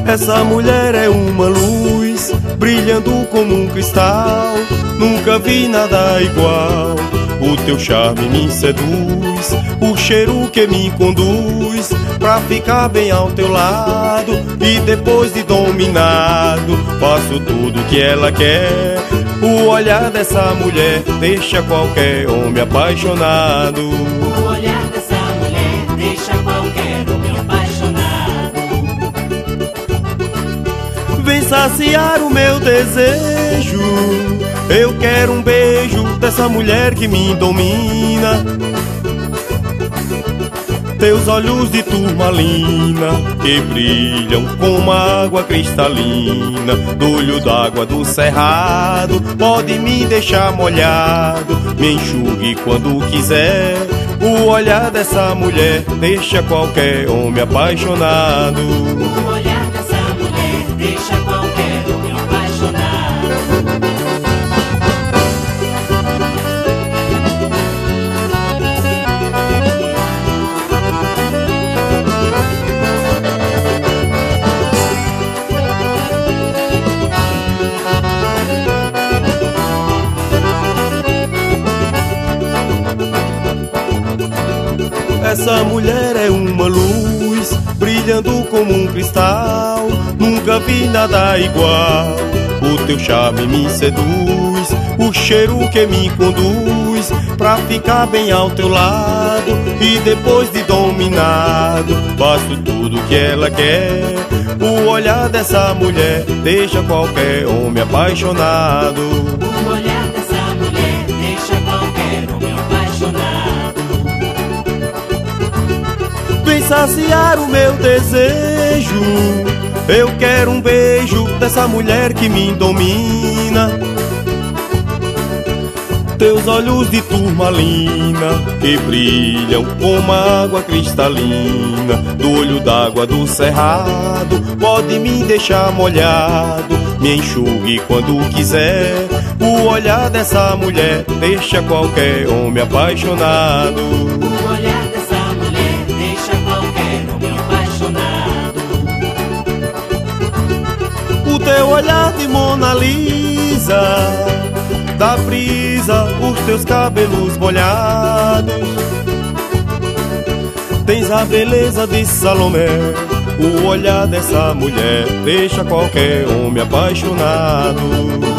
Essa mulher é uma luz, brilhando como um cristal. Nunca vi nada igual. O teu charme me seduz, o cheiro que me conduz pra ficar bem ao teu lado. E depois de dominado, faço tudo que ela quer. O olhar dessa mulher deixa qualquer homem apaixonado. O olhar dessa mulher deixa qualquer homem apaixonado. Vem saciar o meu desejo, eu quero um beijo dessa mulher que me domina. Teus olhos de turmalina que brilham como água cristalina do olho d'água do cerrado, pode me deixar molhado, me enxugue quando quiser. O olhar dessa mulher deixa qualquer homem apaixonado. O olhar dessa mulher deixa qualquer homem apaixonado. Essa mulher é uma luz, brilhando como um cristal. Nunca vi nada igual. O teu charme me seduz, o cheiro que me conduz pra ficar bem ao teu lado. E depois de dominado, faço tudo que ela quer. O olhar dessa mulher deixa qualquer homem apaixonado. O olhar dessa mulher deixa qualquer homem apaixonado. Vem saciar o meu desejo, eu quero um beijo dessa mulher que me domina. Teus olhos de turmalina que brilham como água cristalina do olho d'água do cerrado, pode me deixar molhado, me enxugue quando quiser. O olhar dessa mulher deixa qualquer homem apaixonado. O olhar dessa mulher deixa qualquer homem apaixonado. O teu olhar de Mona Lisa dá brisa, os teus cabelos molhados. Tens a beleza de Salomé, o olhar dessa mulher deixa qualquer homem apaixonado.